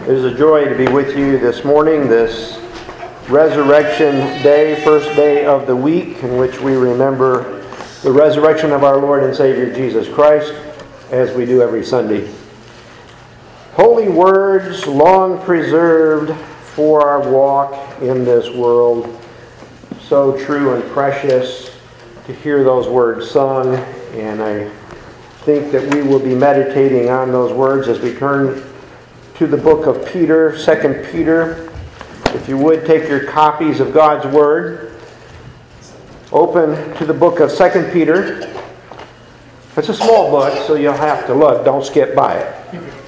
It is a joy to be with you this morning, this Resurrection Day, first day of the week, in which we remember the resurrection of our Lord and Savior Jesus Christ, as we do every Sunday. Holy words, long preserved for our walk in this world, so true and precious to hear those words sung, and I think that we will be meditating on those words as we turn to the book of Peter, 2 Peter. If you would, take your copies of God's Word. Open to the book of 2 Peter. It's a small book, so you'll have to look. Don't skip by it.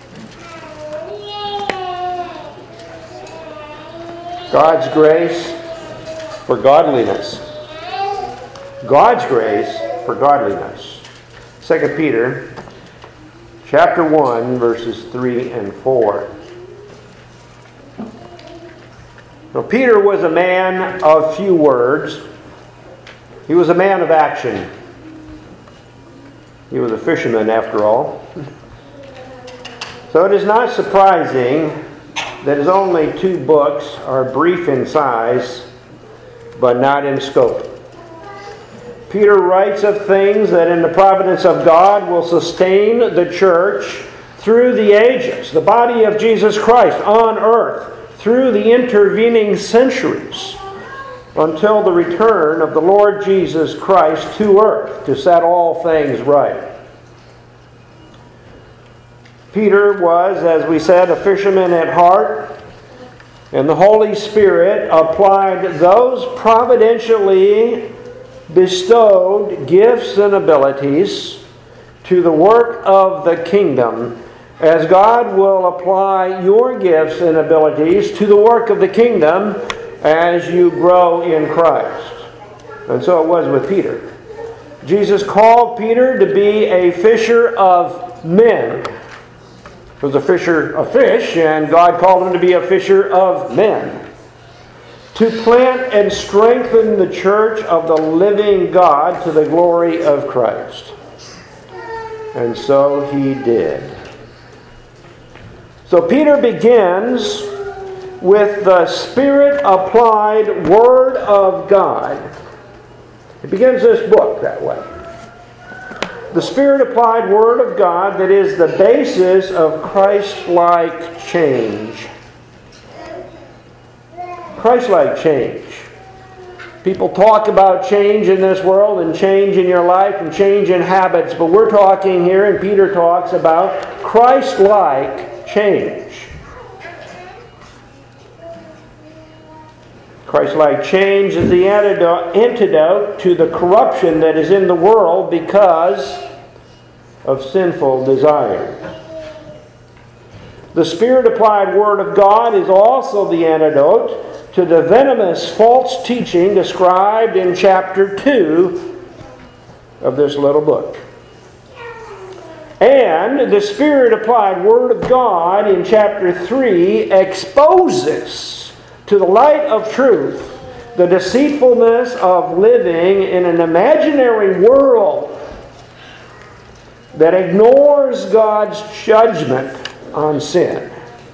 God's grace for godliness. God's grace for godliness. 2 Peter chapter 1, verses 3 and 4. Now, Peter was a man of few words. He was a man of action. He was a fisherman, after all. So it is not surprising that his only 2 books are brief in size, but not in scope. Peter writes of things that in the providence of God will sustain the church through the ages, the body of Jesus Christ on earth, through the intervening centuries, until the return of the Lord Jesus Christ to earth to set all things right. Peter was, as we said, a fisherman at heart, and the Holy Spirit applied those providentially bestowed gifts and abilities to the work of the kingdom, as God will apply your gifts and abilities to the work of the kingdom as you grow in Christ. And so it was with Peter. Jesus called Peter to be a fisher of men. He was a fisher of fish, and God called him to be a fisher of men. To plant and strengthen the church of the living God to the glory of Christ. And so he did. So Peter begins with the Spirit-applied Word of God. He begins this book that way. The Spirit-applied Word of God that is the basis of Christ-like change. Christ-like change. People talk about change in this world and change in your life and change in habits, but we're talking here, and Peter talks about Christ-like change. Christ-like change is the antidote to the corruption that is in the world because of sinful desires. The Spirit-applied Word of God is also the antidote to the venomous false teaching described in chapter 2 of this little book. And the Spirit-applied Word of God in chapter 3 exposes to the light of truth the deceitfulness of living in an imaginary world that ignores God's judgment on sin.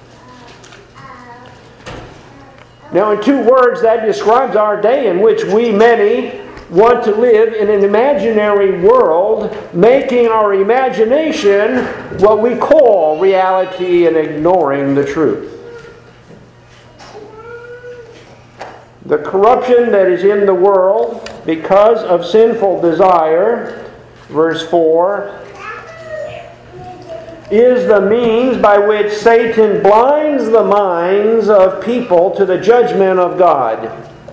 Now, in 2 words, that describes our day in which we, many, want to live in an imaginary world, making our imagination what we call reality and ignoring the truth. The corruption that is in the world because of sinful desire, verse 4, is the means by which Satan blinds the minds of people to the judgment of God.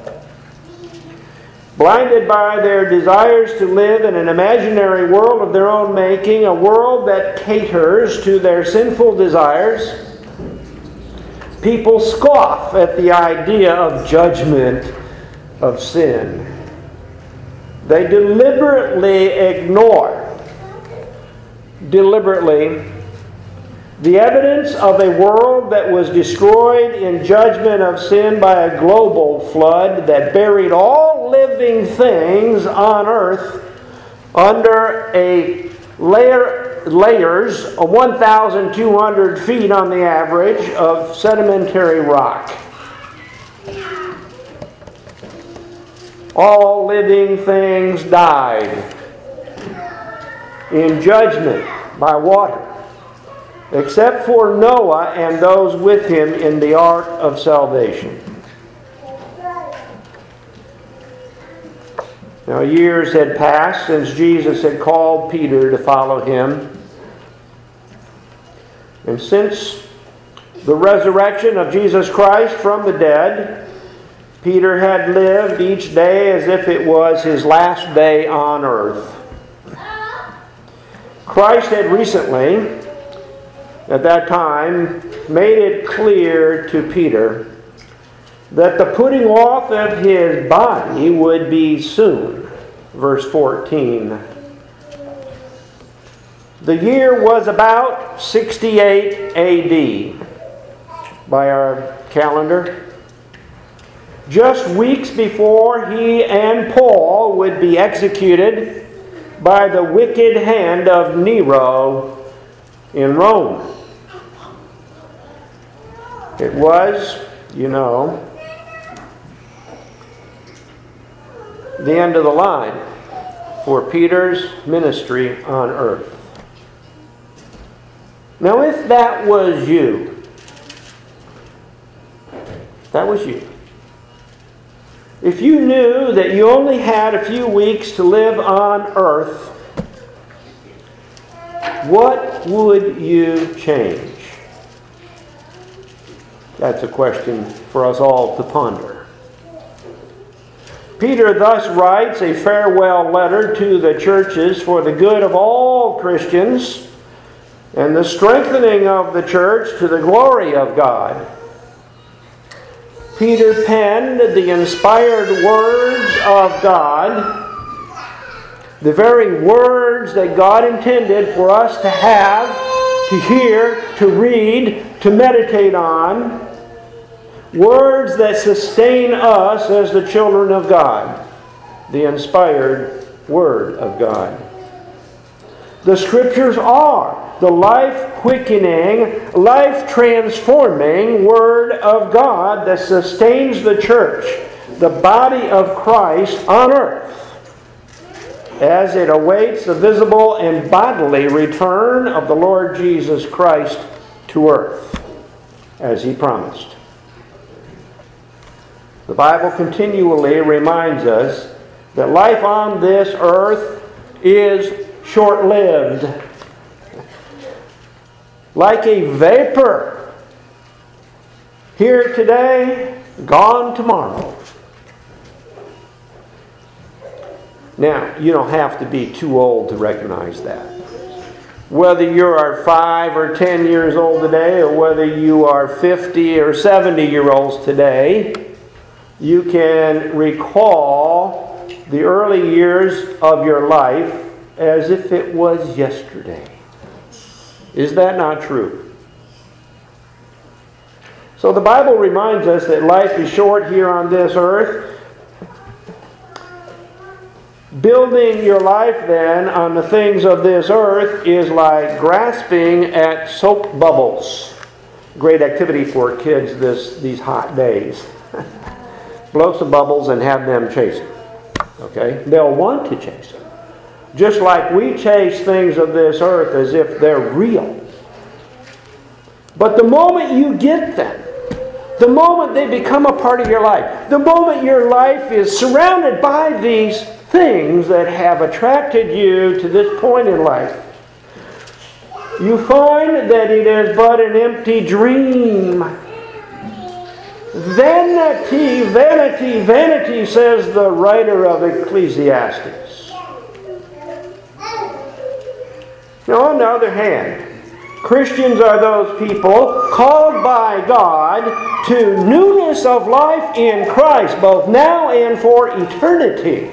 Blinded by their desires to live in an imaginary world of their own making, a world that caters to their sinful desires, people scoff at the idea of judgment of sin. They deliberately ignore the evidence of a world that was destroyed in judgment of sin by a global flood that buried all living things on earth under a layer layers of 1,200 feet on the average of sedimentary rock. All living things died in judgment by water, except for Noah and those with him in the ark of salvation. Now, years had passed since Jesus had called Peter to follow him. And since the resurrection of Jesus Christ from the dead, Peter had lived each day as if it was his last day on earth. Christ had recently, at that time, made it clear to Peter that the putting off of his body would be soon. Verse 14. The year was about 68 A.D. by our calendar. Just weeks before he and Paul would be executed by the wicked hand of Nero in Rome. It was, the end of the line for Peter's ministry on earth. Now, if that was you, if you knew that you only had a few weeks to live on earth, what would you change? That's a question for us all to ponder. Peter thus writes a farewell letter to the churches for the good of all Christians and the strengthening of the church to the glory of God. Peter penned the inspired words of God, the very words that God intended for us to have, to hear, to read, to meditate on. Words that sustain us as the children of God. The inspired Word of God. The Scriptures are the life-quickening, life-transforming Word of God that sustains the church, the body of Christ on earth, as it awaits the visible and bodily return of the Lord Jesus Christ to earth, as He promised. The Bible continually reminds us that life on this earth is short-lived. Like a vapor. Here today, gone tomorrow. Now, you don't have to be too old to recognize that. Whether you are 5 or 10 years old today, or whether you are 50 or 70 year olds today, you can recall the early years of your life as if it was yesterday. Is that not true? So the Bible reminds us that life is short here on this earth. Building your life then on the things of this earth is like grasping at soap bubbles. Great activity for kids these hot days. Blow some bubbles and have them chase them. Okay? They'll want to chase them. Just like we chase things of this earth as if they're real. But the moment you get them, the moment they become a part of your life, the moment your life is surrounded by these things that have attracted you to this point in life, you find that it is but an empty dream. Vanity, vanity, vanity, says the writer of Ecclesiastes. Now, on the other hand, Christians are those people called by God to newness of life in Christ, both now and for eternity.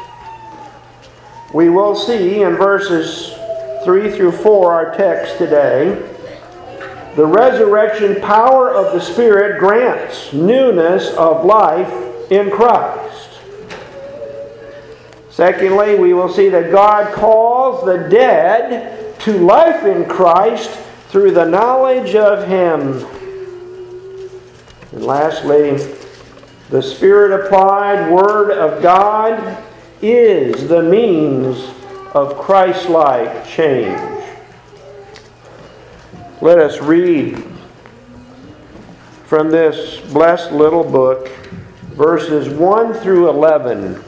We will see in verses 3 through 4, our text today, the resurrection power of the Spirit grants newness of life in Christ. Secondly, we will see that God calls the dead to life in Christ through the knowledge of Him. And lastly, the Spirit-applied Word of God is the means of Christ-like change. Let us read from this blessed little book, verses 1 through 11.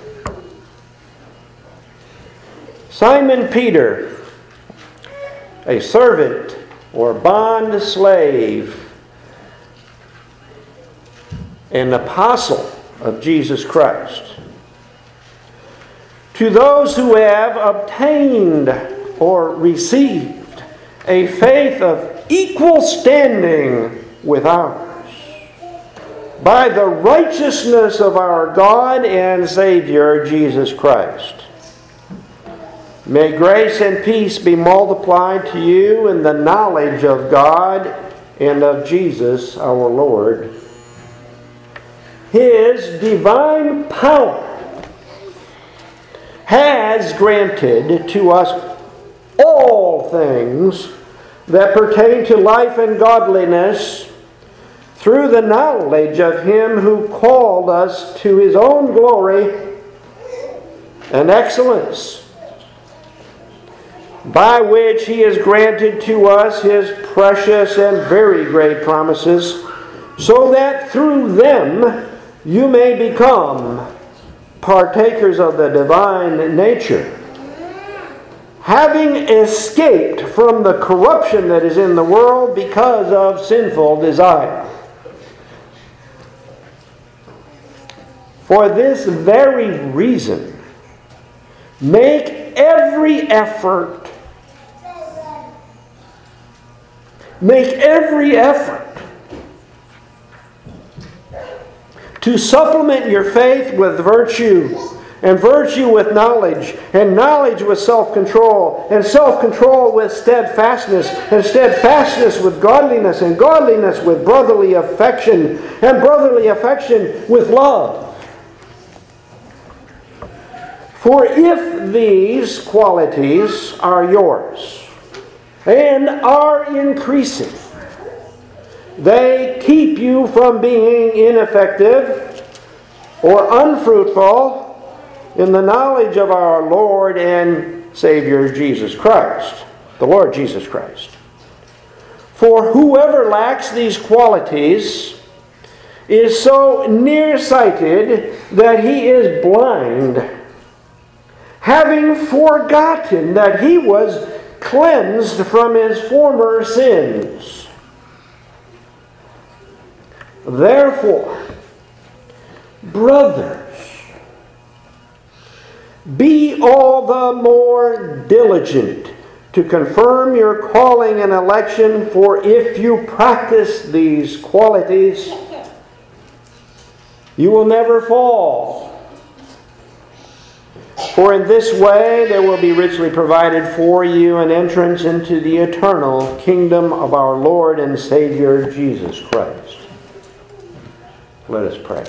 Simon Peter, a servant or bond slave, an apostle of Jesus Christ, to those who have obtained or received a faith of equal standing with ours, by the righteousness of our God and Savior Jesus Christ. May grace and peace be multiplied to you in the knowledge of God and of Jesus our Lord. His divine power has granted to us all things that pertain to life and godliness through the knowledge of Him who called us to His own glory and excellence, by which He has granted to us His precious and very great promises, so that through them you may become partakers of the divine nature, having escaped from the corruption that is in the world because of sinful desire. For this very reason, make every effort to supplement your faith with virtue, and virtue with knowledge, and knowledge with self-control, and self-control with steadfastness, and steadfastness with godliness, and godliness with brotherly affection, and brotherly affection with love. For if these qualities are yours, and are increasing, they keep you from being ineffective or unfruitful in the knowledge of our Lord and Savior Jesus Christ, the Lord Jesus Christ. For whoever lacks these qualities is so nearsighted that he is blind, having forgotten that he was cleansed from his former sins. Therefore, brothers, be all the more diligent to confirm your calling and election, for if you practice these qualities, you will never fall. For in this way there will be richly provided for you an entrance into the eternal kingdom of our Lord and Savior Jesus Christ. Let us pray.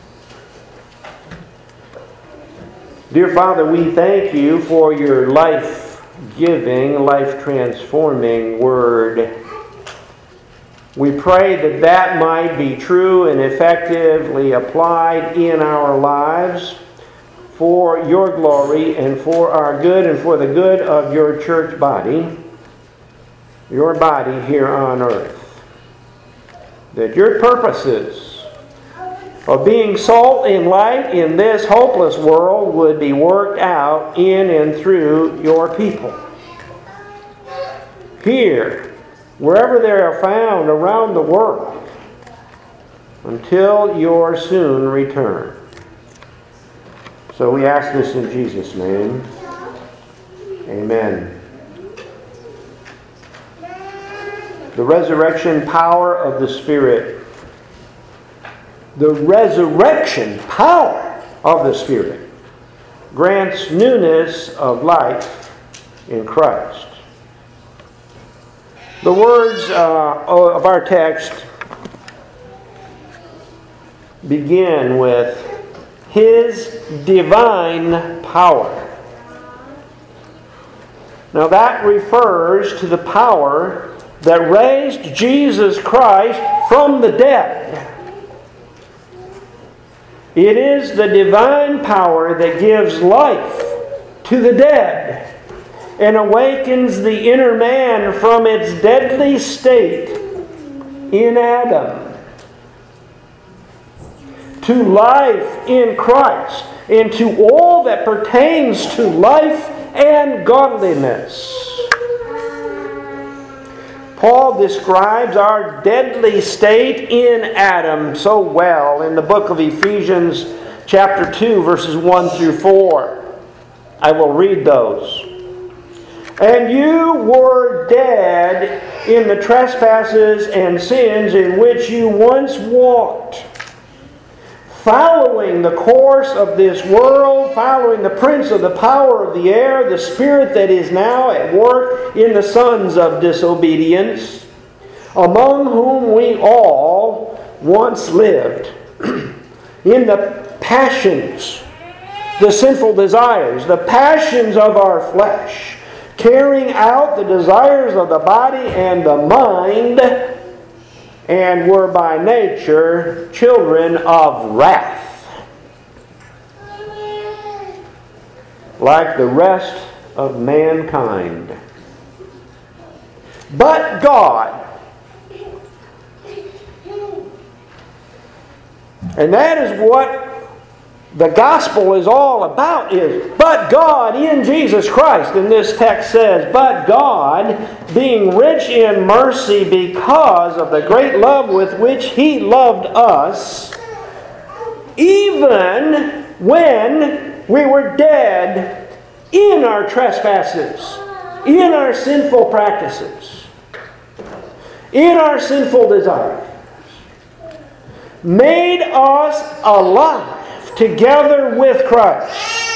Dear Father, we thank you for your life-giving, life-transforming word. We pray that that might be true and effectively applied in our lives for your glory and for our good and for the good of your church body, your body here on earth. That your purposes of being salt and light in this hopeless world would be worked out in and through your people. Here, wherever they are found around the world, until your soon return. So we ask this in Jesus' name. Amen. The resurrection power of the Spirit. The resurrection power of the Spirit grants newness of life in Christ. The words of our text begin with His divine power. Now that refers to the power that raised Jesus Christ from the dead. It is the divine power that gives life to the dead and awakens the inner man from its deadly state in Adam to life in Christ and to all that pertains to life and godliness. Paul describes our deadly state in Adam so well in the book of Ephesians chapter 2 verses 1 through 4. I will read those. And you were dead in the trespasses and sins in which you once walked, following the course of this world, following the prince of the power of the air, the spirit that is now at work in the sons of disobedience, among whom we all once lived in the passions, the sinful desires, the passions of our flesh, carrying out the desires of the body and the mind, and were by nature children of wrath, like the rest of mankind. But God, and that is what the gospel is all about, is but God in Jesus Christ. And this text says, but God, being rich in mercy because of the great love with which He loved us, even when we were dead in our trespasses, in our sinful practices, in our sinful desires, made us alive together with Christ.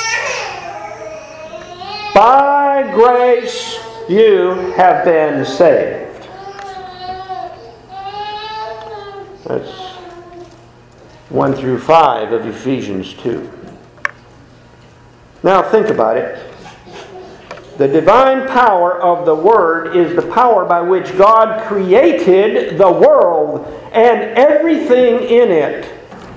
By grace you have been saved. That's 1 through 5 of Ephesians 2. Now think about it. The divine power of the Word is the power by which God created the world and everything in it.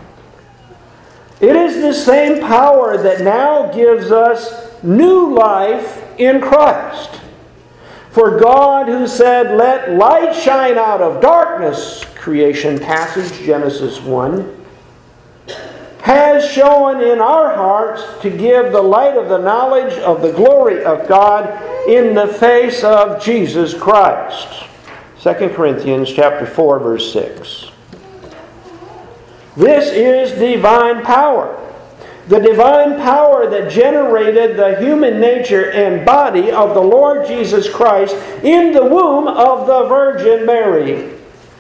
It is the same power that now gives us new life in Christ. For God, who said, let light shine out of darkness, creation passage, Genesis 1, has shown in our hearts to give the light of the knowledge of the glory of God in the face of Jesus Christ. 2 Corinthians chapter 4, verse 6. This is divine power. The divine power that generated the human nature and body of the Lord Jesus Christ in the womb of the Virgin Mary.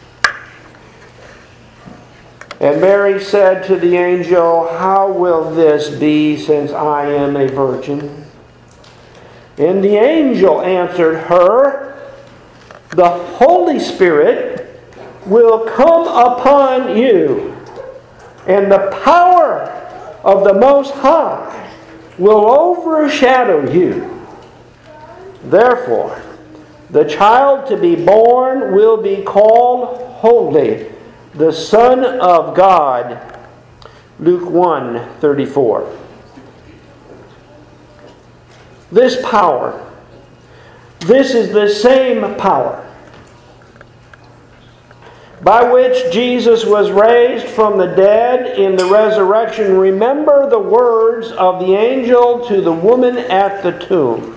And Mary said to the angel, how will this be, since I am a virgin? And the angel answered her, the Holy Spirit will come upon you, and the power of the Most High will overshadow you. Therefore, the child to be born will be called Holy, the Son of God. Luke 1:34. This power, this is the same power by which Jesus was raised from the dead in the resurrection. Remember the words of the angel to the woman at the tomb.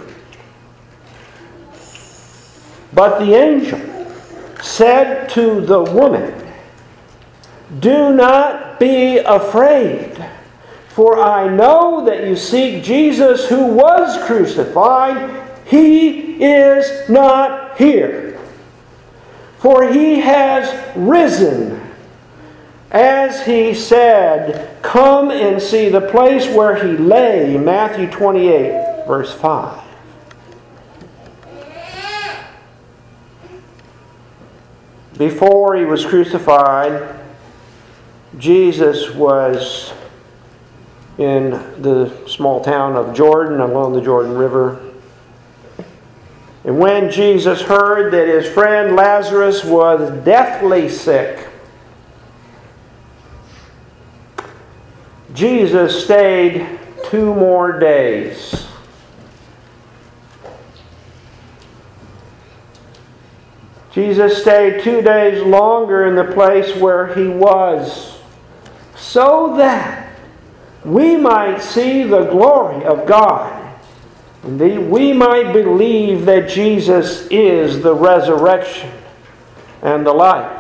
But the angel said to the woman, do not be afraid, for I know that you seek Jesus who was crucified. He is not here, for He has risen. As He said, come and see the place where He lay. Matthew 28, verse 5. Before He was crucified, Jesus was in the small town of Jordan along the Jordan River. And when Jesus heard that his friend Lazarus was deathly sick, Jesus stayed 2 more days. Jesus stayed 2 days longer in the place where he was, so that we might see the glory of God. And we might believe that Jesus is the resurrection and the life.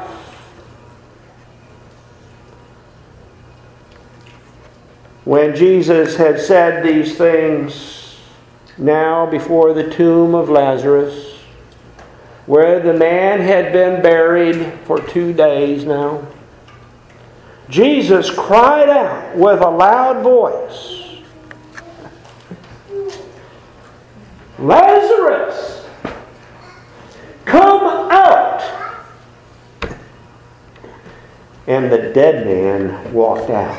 When Jesus had said these things, now before the tomb of Lazarus, where the man had been buried for 2 days now, Jesus cried out with a loud voice, "Lazarus, come out!" And the dead man walked out.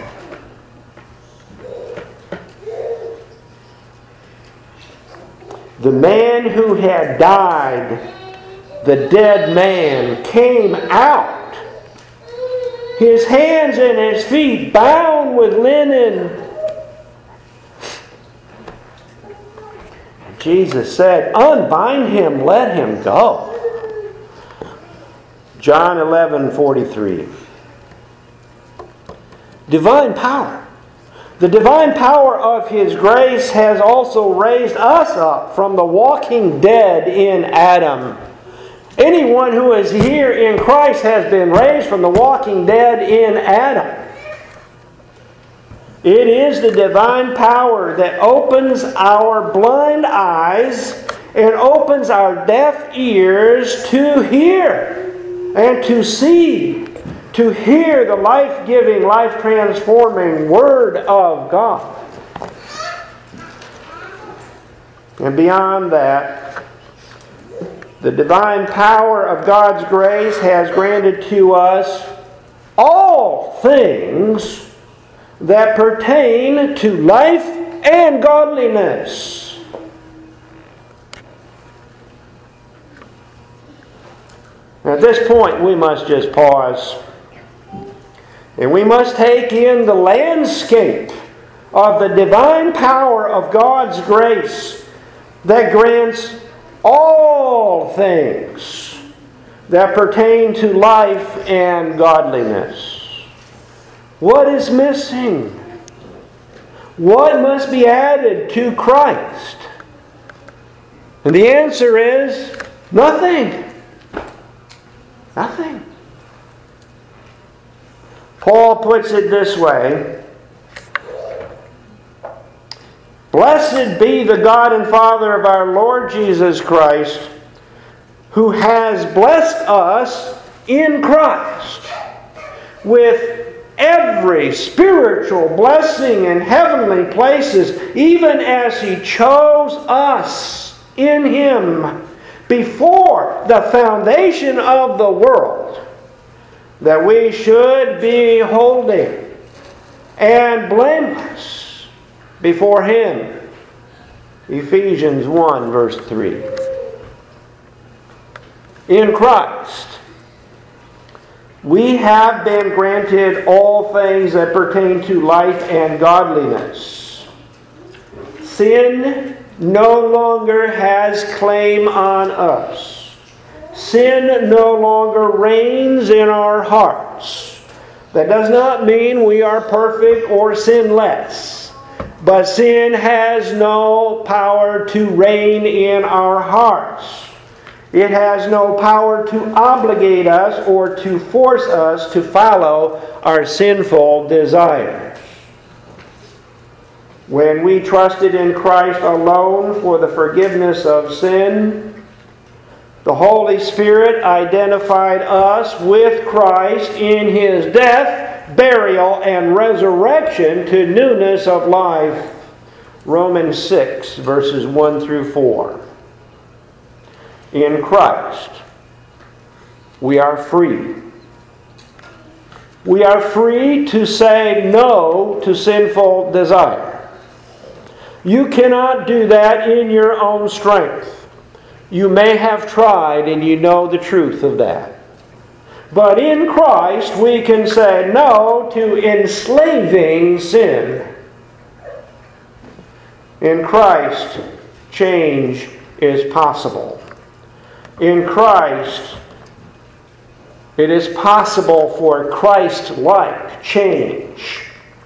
The man who had died, the dead man, came out, his hands and his feet bound with linen. Jesus said, "Unbind him, let him go." John 11:43. Divine power. The divine power of His grace has also raised us up from the walking dead in Adam. Anyone who is here in Christ has been raised from the walking dead in Adam. It is the divine power that opens our blind eyes and opens our deaf ears to hear and to see, to hear the life-giving, life-transforming Word of God. And beyond that, the divine power of God's grace has granted to us all things that pertain to life and godliness. At this point, we must just pause. And we must take in the landscape of the divine power of God's grace that grants all things that pertain to life and godliness. What is missing? What must be added to Christ? And the answer is nothing. Nothing. Paul puts it this way: "Blessed be the God and Father of our Lord Jesus Christ, who has blessed us in Christ with every spiritual blessing in heavenly places, even as He chose us in Him before the foundation of the world, that we should be holy and blameless before Him." Ephesians 1 verse 3. In Christ, we have been granted all things that pertain to life and godliness. Sin no longer has claim on us. Sin no longer reigns in our hearts. That does not mean we are perfect or sinless. But sin has no power to reign in our hearts. It has no power to obligate us or to force us to follow our sinful desires. When we trusted in Christ alone for the forgiveness of sin, the Holy Spirit identified us with Christ in His death, burial, and resurrection to newness of life. Romans 6, verses 1 through 4. In Christ, we are free. We are free to say no to sinful desire. You cannot do that in your own strength. You may have tried and you know the truth of that. But in Christ we can say no to enslaving sin. In Christ, change is possible. In Christ, it is possible for Christ-like change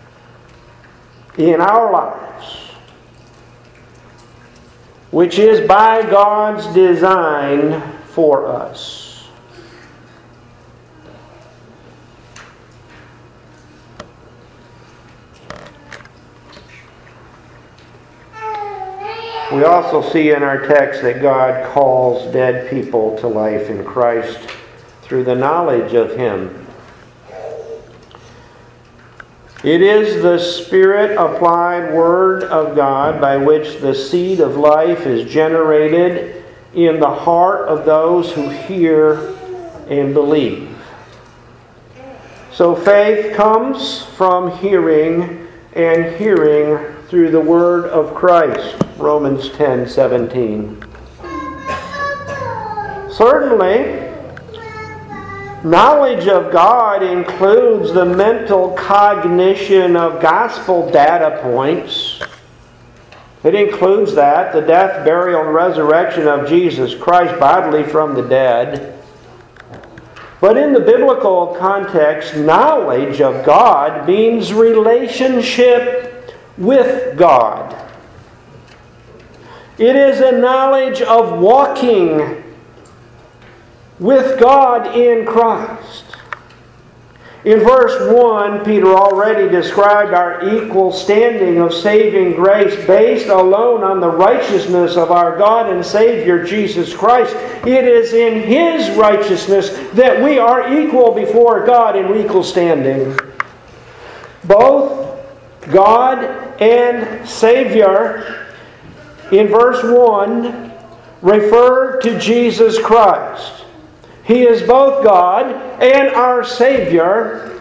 in our lives, which is by God's design for us. We also see in our text that God calls dead people to life in Christ through the knowledge of Him. It is the Spirit-applied Word of God by which the seed of life is generated in the heart of those who hear and believe. So faith comes from hearing, and hearing through the Word of Christ. Romans 10:17. Certainly, knowledge of God includes the mental cognition of gospel data points. It includes that, the death, burial, and resurrection of Jesus Christ bodily from the dead. But in the biblical context, knowledge of God means relationship with God. It is a knowledge of walking with God in Christ. In verse 1, Peter already described our equal standing of saving grace based alone on the righteousness of our God and Savior Jesus Christ. It is in His righteousness that we are equal before God in equal standing. Both God and Savior in verse 1 refer to Jesus Christ. He is both God and our Savior.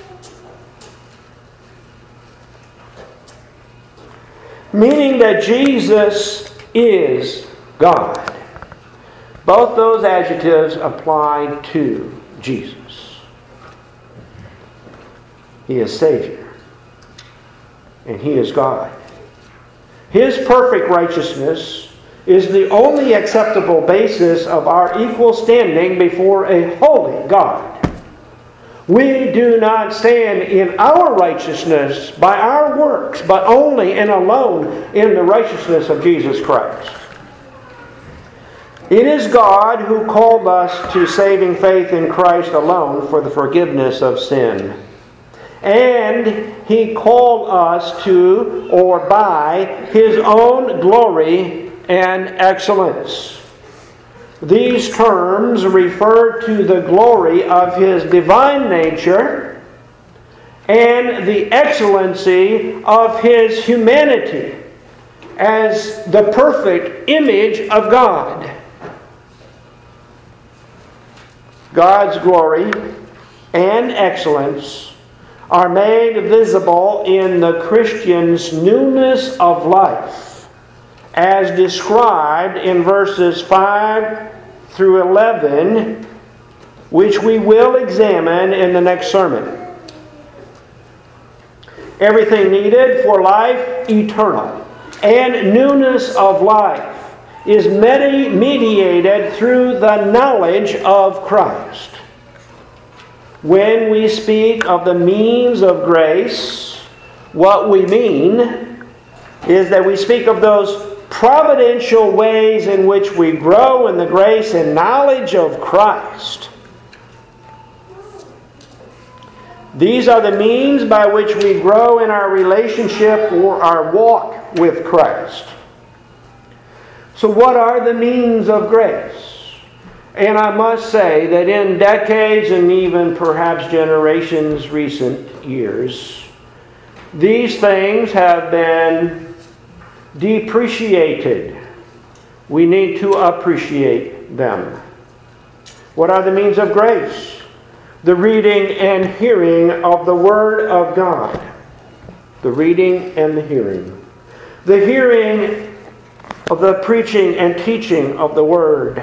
Meaning that Jesus is God. Both those adjectives apply to Jesus. He is Savior. And He is God. His perfect righteousness is the only acceptable basis of our equal standing before a holy God. We do not stand in our righteousness by our works, but only and alone in the righteousness of Jesus Christ. It is God who called us to saving faith in Christ alone for the forgiveness of sin. And He called us to, or by, His own glory and excellence. These terms refer to the glory of His divine nature and the excellency of His humanity as the perfect image of God. God's glory and excellence are made visible in the Christian's newness of life, as described in verses 5 through 11, which we will examine in the next sermon. Everything needed for life eternal and newness of life is mediated through the knowledge of Christ. When we speak of the means of grace, what we mean is that we speak of those providential ways in which we grow in the grace and knowledge of Christ. These are the means by which we grow in our relationship or our walk with Christ. So what are the means of grace? And I must say that in decades and even perhaps generations recent years, these things have been depreciated. We need to appreciate them. What are the means of grace? The reading and hearing of the Word of God. The reading and the hearing. The hearing of the preaching and teaching of the Word.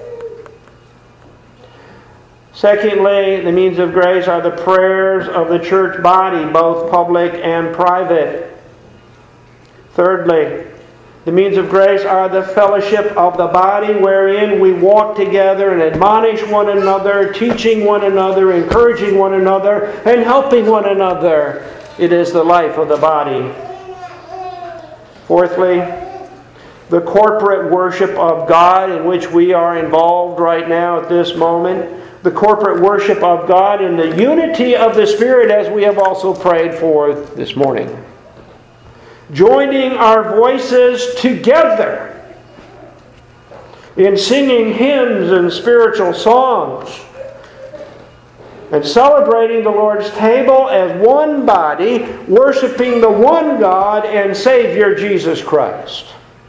Secondly, the means of grace are the prayers of the church body, both public and private. Thirdly, the means of grace are the fellowship of the body, wherein we walk together and admonish one another, teaching one another, encouraging one another, and helping one another. It is the life of the body. Fourthly, the corporate worship of God, in which we are involved right now at this moment. The corporate worship of God in the unity of the Spirit, as we have also prayed for this morning. Joining our voices together in singing hymns and spiritual songs, and celebrating the Lord's table as one body, worshiping the one God and Savior Jesus Christ.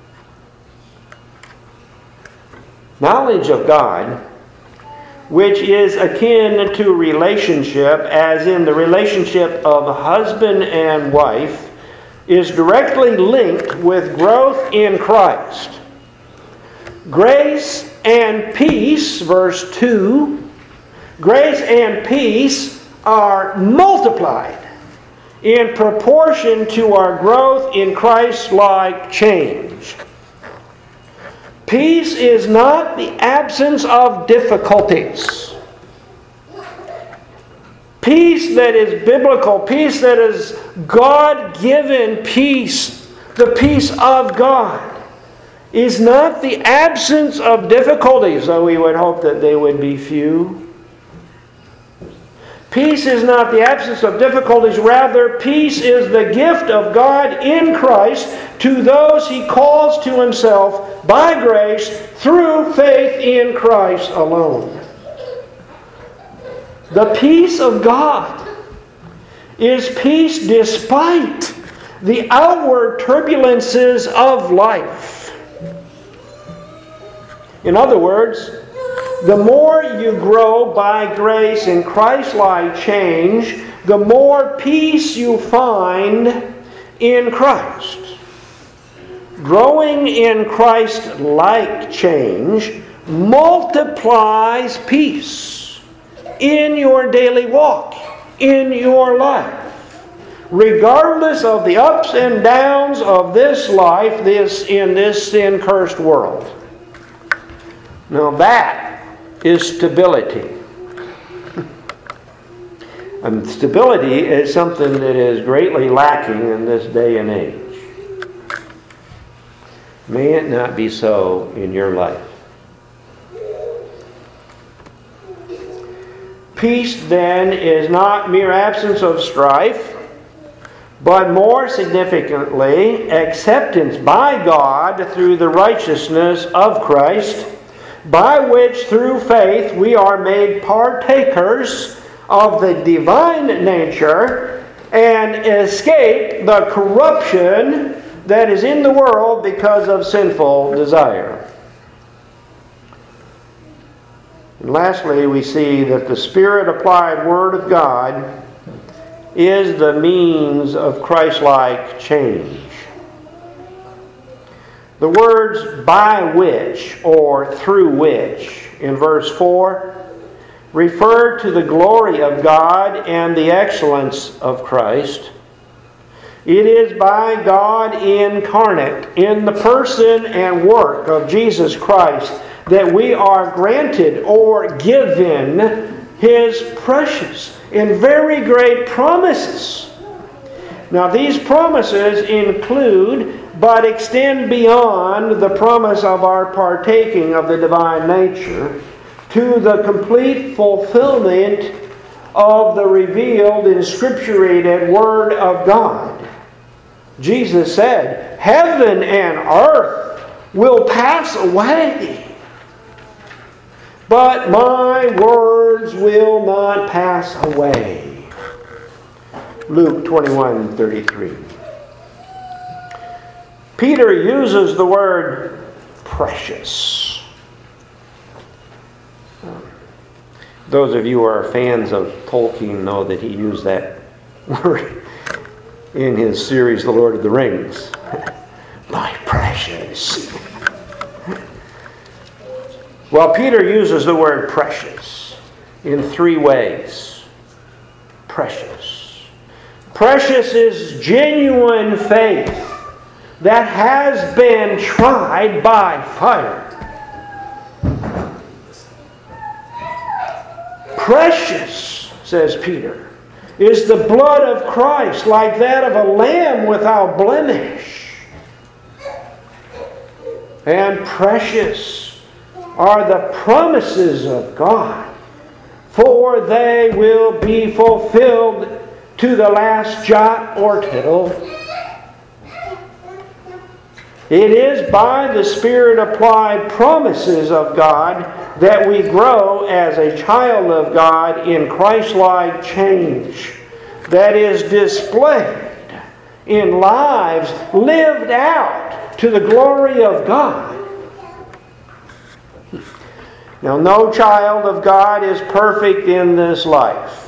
Knowledge of God, which is akin to relationship, as in the relationship of husband and wife, is directly linked with growth in Christ. Grace and peace, verse 2, grace and peace are multiplied in proportion to our growth in Christ-like change. Peace is not the absence of difficulties. Peace that is biblical, peace that is God-given peace, the peace of God, is not the absence of difficulties, though we would hope that they would be few. Peace is not the absence of difficulties. Rather, peace is the gift of God in Christ to those He calls to Himself by grace through faith in Christ alone. The peace of God is peace despite the outward turbulences of life. In other words, the more you grow by grace in Christ-like change, the more peace you find in Christ. Growing in Christ-like change multiplies peace in your daily walk, in your life, regardless of the ups and downs of this life, in this sin-cursed world. Now that is stability. And stability is something that is greatly lacking in this day and age. May it not be so in your life. Peace, then, is not mere absence of strife, but more significantly, acceptance by God through the righteousness of Christ, by which through faith we are made partakers of the divine nature and escape the corruption that is in the world because of sinful desire. And lastly, we see that the Spirit-applied Word of God is the means of Christ-like change. The words by which or through which in verse 4 refer to the glory of God and the excellence of Christ. It is by God incarnate in the person and work of Jesus Christ that we are granted or given His precious and very great promises. Now, these promises include but extend beyond the promise of our partaking of the divine nature to the complete fulfillment of the revealed, inscripturated Word of God. Jesus said, "Heaven and earth will pass away, but my words will not pass away." Luke 21:33. Peter uses the word precious. Those of you who are fans of Tolkien know that he used that word in his series, The Lord of the Rings. My precious. Well, Peter uses the word precious in 3 ways. Precious. Precious is genuine faith that has been tried by fire. Precious, says Peter, is the blood of Christ, like that of a lamb without blemish. And precious are the promises of God, for they will be fulfilled to the last jot or tittle. It is by the Spirit-applied promises of God that we grow as a child of God in Christ-like change that is displayed in lives lived out to the glory of God. Now, no child of God is perfect in this life.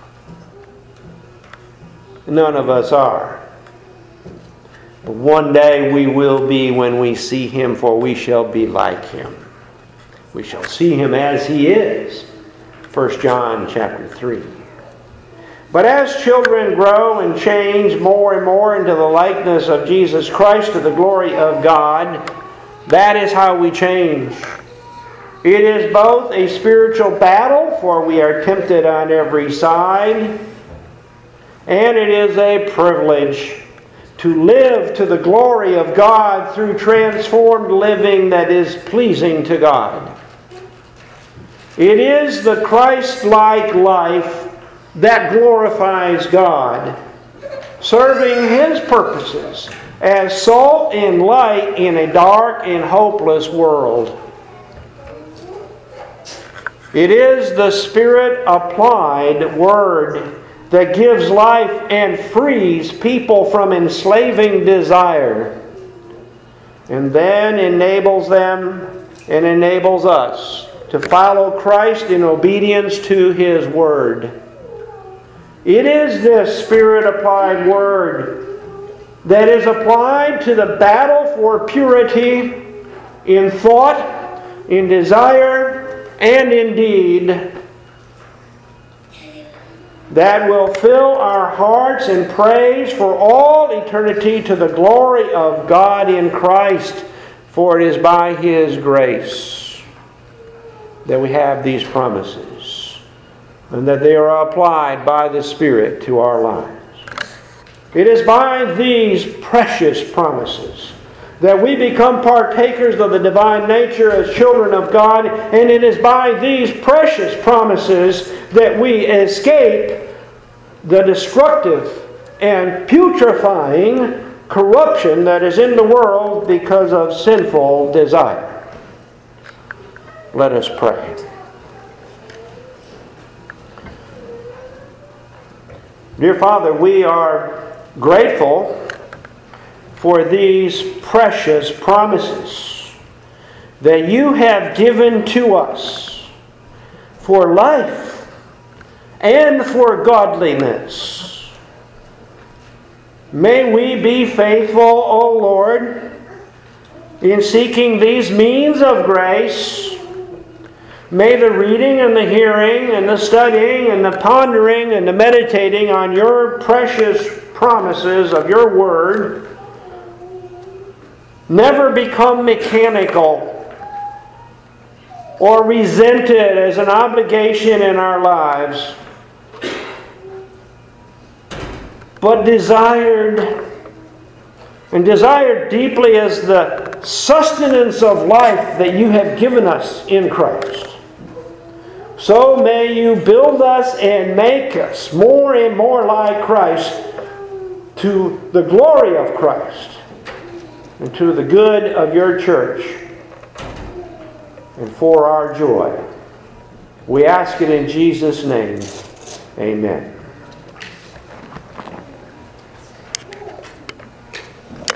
None of us are. But one day we will be when we see Him, for we shall be like Him. We shall see Him as He is. 1 John chapter 3. But as children grow and change more and more into the likeness of Jesus Christ to the glory of God, that is how we change. It is both a spiritual battle, for we are tempted on every side, and it is a privilege to live to the glory of God through transformed living that is pleasing to God. It is the Christ-like life that glorifies God, serving His purposes as salt and light in a dark and hopeless world. It is the Spirit-applied Word that gives life and frees people from enslaving desire, and then enables them and enables us to follow Christ in obedience to His Word. It is this Spirit-applied Word that is applied to the battle for purity in thought, in desire, and in deed, that will fill our hearts in praise for all eternity to the glory of God in Christ. For it is by His grace that we have these promises, and that they are applied by the Spirit to our lives. It is by these precious promises that we become partakers of the divine nature as children of God, and it is by these precious promises that we escape the destructive and putrefying corruption that is in the world because of sinful desire. Let us pray. Dear Father, we are grateful for these precious promises that You have given to us for life and for godliness. May we be faithful, O Lord, in seeking these means of grace. May the reading and the hearing and the studying and the pondering and the meditating on Your precious promises of Your Word never become mechanical or resented as an obligation in our lives, but desired deeply as the sustenance of life that You have given us in Christ. So may You build us and make us more and more like Christ, to the glory of Christ and to the good of Your church and for our joy. We ask it in Jesus' name. Amen.